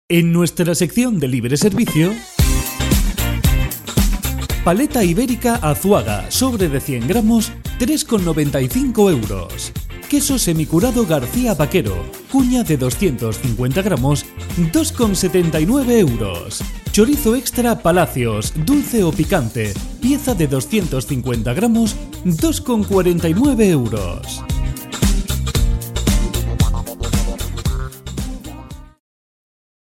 En nuestra sección de libre servicio, paleta ibérica Azuaga, sobre de 100 gramos, 3,95 euros. Queso semicurado García Vaquero, cuña de 250 gramos, 2,79 euros. Chorizo extra Palacios, dulce o picante, pieza de 250 gramos, 2,49 euros.